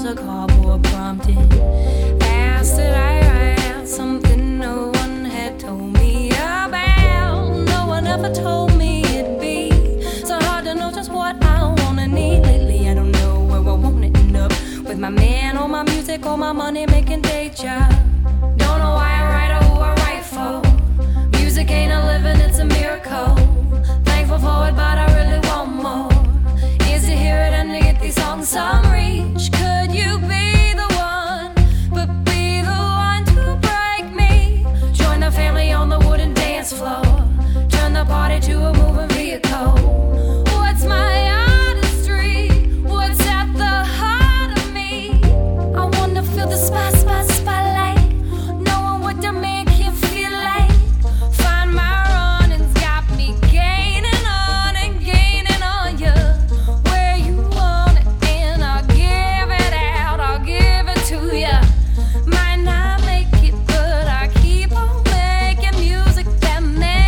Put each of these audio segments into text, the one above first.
a cardboard prompted. Asked that I write out something no one had told me about. No one ever told me it'd be so hard to know just what I wanna need. Lately I don't know where I wanna end up, with my man or my music or my money making day job. Don't know why I write or who I write for. Music ain't a living, it's a miracle. Thankful for it, but I really want more. Is to hear it and to get these songs some reach. Could you be the one, but be the one to break me? Join the family on the wooden dance floor. Turn the party to a moving vehicle. What's my artistry? What's at the heart of me? I wanna feel the spotlight. Knowing what to make you feel like. Find my runnings, got me gaining on and gaining on you. Where you want it and I'll give it out, I'll give it to you. Might not make it, but I keep on making music that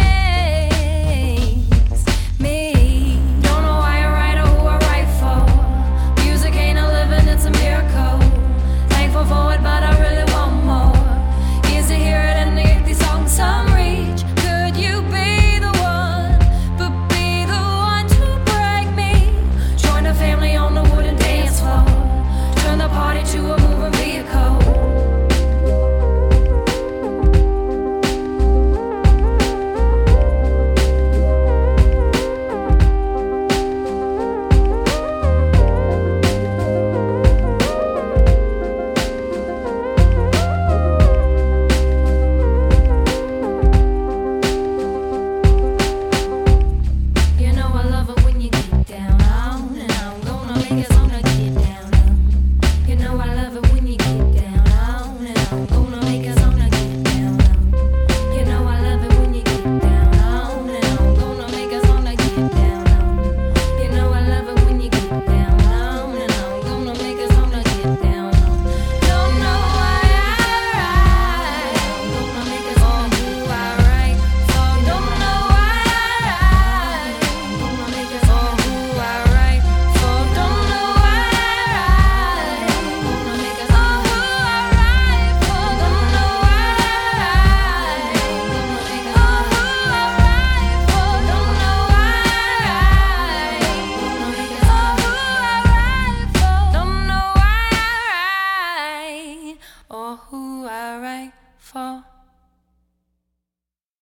makes me. Don't know why I write or who I write for. Music ain't a living, it's a miracle. Thankful for it, but I really want more. Is to hear it and to get these songs some reach. Could you be the one, but be the one to break me? Join the family on the wooden dance floor. Turn the party to a moving vehicle. You know I love it when you get down on, and I'm gonna make it on to get down on. You know I love it when you get down on, and I'm gonna make it on to get down on. You know I love it when you get down on, and I'm gonna make it on to get down on. You know I love it when you get down on, and I'm gonna make it on to get down on. Don't know why I write, I'm gonna make it on who I write for. Don't know why I write, I'm gonna make it on who I write for. Don't know why I write, I'm gonna make it on who I write for. Don't know why I write, I'm gonna make it on who I write for. Don't know why I write, I'm gonna make it on who I write for. Don't know why I write or who I write for.